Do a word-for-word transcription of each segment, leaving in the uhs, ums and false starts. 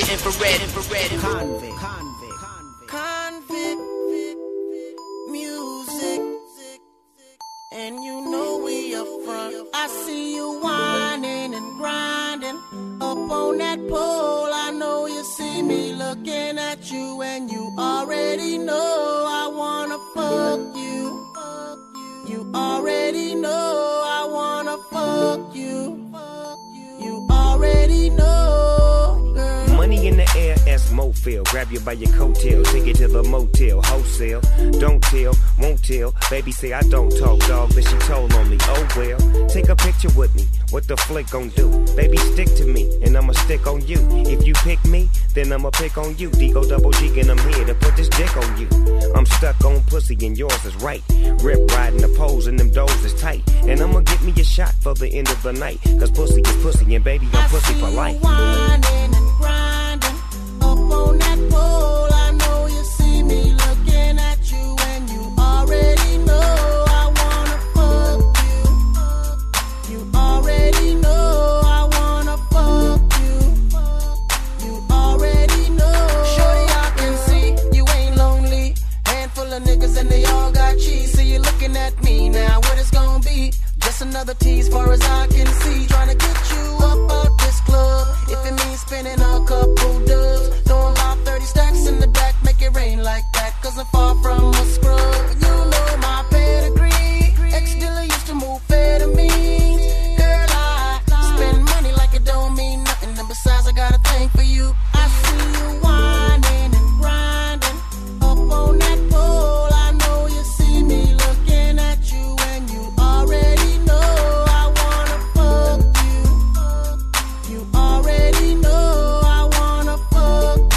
infrared, infrared, infrared. Convict, convict, convict music, and you know we up front. I see you whining and grinding up on that pole. I know you see me looking at you, and you already know I wanna fuck you. You already know I wanna fuck you. You already know, girl. Money in the air, as Mofil. Grab you by your coattail, take it to the motel, wholesale. Don't tell, won't tell. Baby say I don't talk, dog, but she told on me. Oh well, take a picture with me. What the flick gon' do? Baby, stick to me, and I'ma stick on you. If you pick me, then I'ma pick on you. Digo double G, and I'm here to put this dick on you. I'm stuck on pussy, and yours is right. Rip riding the poles, and them doors is tight. And I'ma get me a shot for the end of the night. Cause pussy is pussy, and baby, I'm pussy for life. Whining and grinding up on that pole. I know you see me looking at you, and you already know I wanna fuck you. You already know I wanna fuck you. You already know. Shorty, I can see you ain't lonely. Handful of niggas and they all got cheese. So you looking at me now, what it's gonna be? Just another tease far as I can see. Trying to get you up out this club. If it means spending a couple dubs, throwing about thirty stacks in the back, make it rain like that. Cause I'm far from a scrub. You know my pedigree. Ex-dealer used to move fair to me. Girl, I spend money like it don't mean nothing. And besides, I got a thing for you. I see you whining and grinding up on that pole. I know you see me looking at you, and you already know I wanna fuck you. You already know I wanna fuck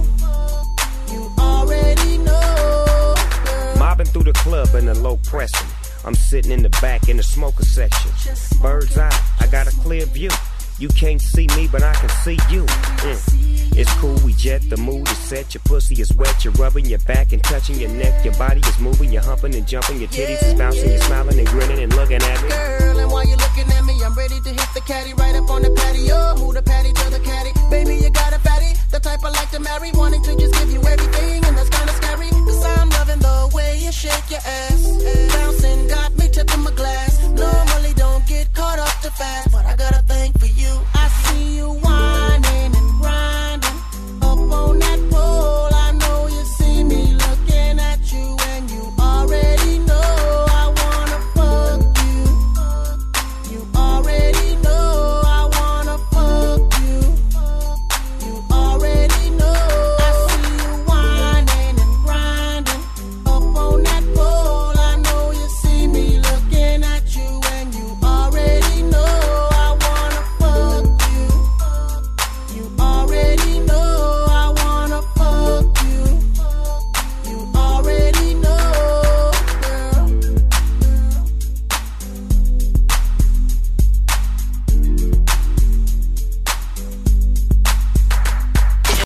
you. You already know, girl. Mobbing through the club in the low pressing. I'm sitting in the back in the smoker section. Bird's eye, I got a clear view. You can't see me, but I can see you. Mm. It's cool, we jet, the mood is set. Your pussy is wet, you're rubbing your back and touching your neck. Your body is moving, you're humping and jumping. Your titties is bouncing, you're smiling and grinning and looking at me. Girl, and while you're looking at me, I'm ready to hit the caddy right up on the patio. Move the patty to the caddy. Baby, you got a fatty, the type I like to marry. Wanting to just give you everything, and that's kinda scary. Cause I'm loving the way you shake your ass.